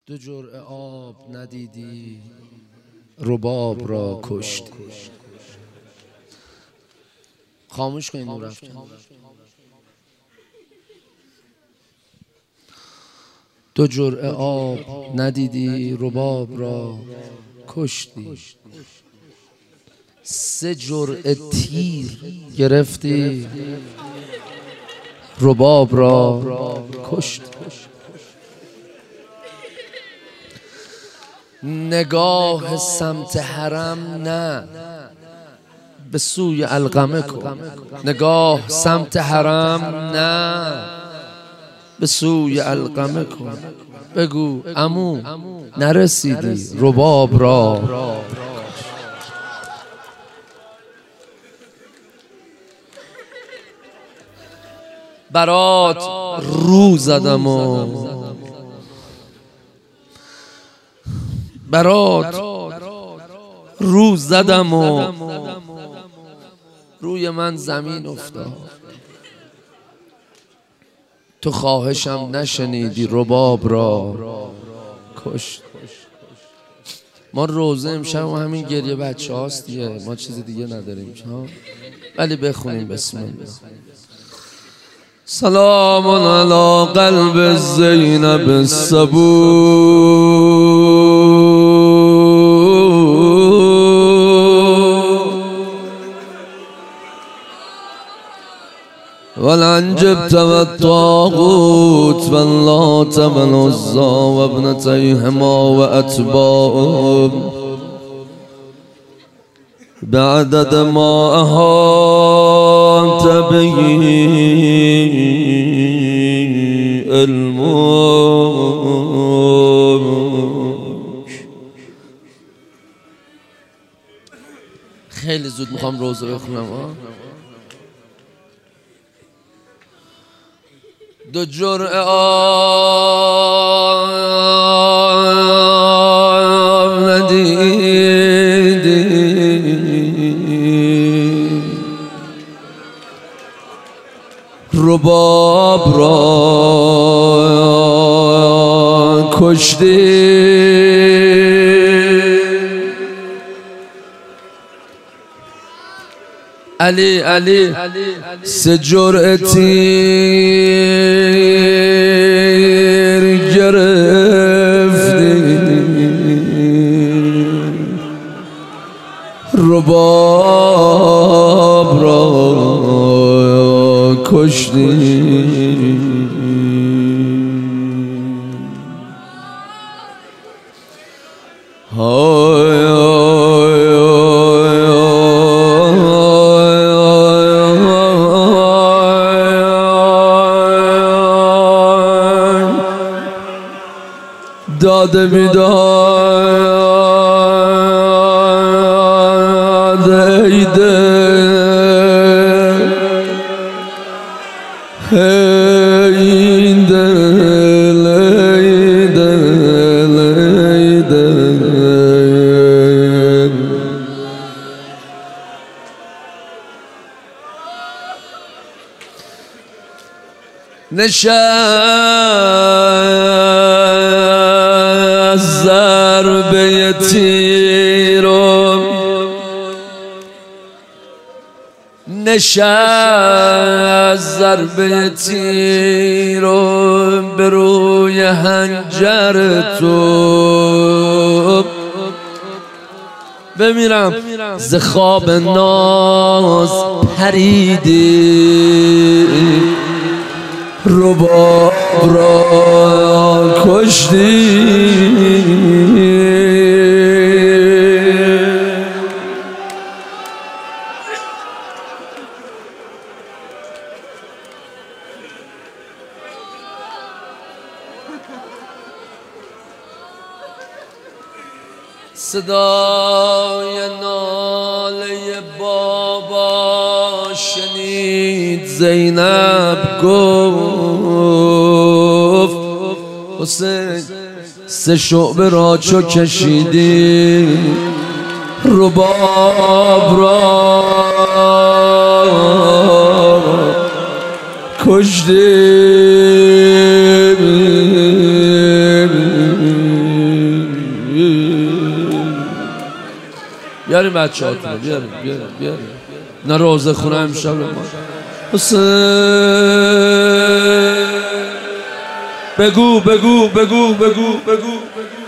دو جرعه آب ندیدی رباب را کشت. خاموش کن نور افکن. دو جرعه آب ندیدی رباب را کشتی. 3 جرعه تیر گرفتی رباب را کشت. نگاه سمت حرم نه، به سوی علقمه کن. نگاه سمت حرم نه، به سوی علقمه کن. بگو عمو نرسیدی رباب را. برات رو زدم و برات رو زدم و روی من زمین افتاد. تو خواهشم نشنیدی رباب را کشت. ما روزه امشب و همین گریه بچه هاست دیگه، ما چیز دیگه نداریم ولی بخونیم بسم الله. سلام علی قلب زینب والعنجبت والطاغوت واللات والعزى وابنتيهما وأتباعهم بعدد ما أحاط به علمك. خیلی زود میخوام روزه بخونم. دو جرعه آب ندیدی رباب را کشتی. علی 3 جرعه تیر گرفتی رباب را کشتی. داده بیداد ای دل، ای دل، ای دل، ای دل. نشست ضربه تیرم، نشست ضربه تیرم به روی حنجر تو. بمیرم ز خواب ناز پریدی رباب را کشتی. صدای ناله بابا شنید زینب گفت حسین 3 شعبه را چو کشیدی رباب را کشتی. بیاریم بچه هاتون رو بیاریم نه روزه خونه امشب ما حسین بگو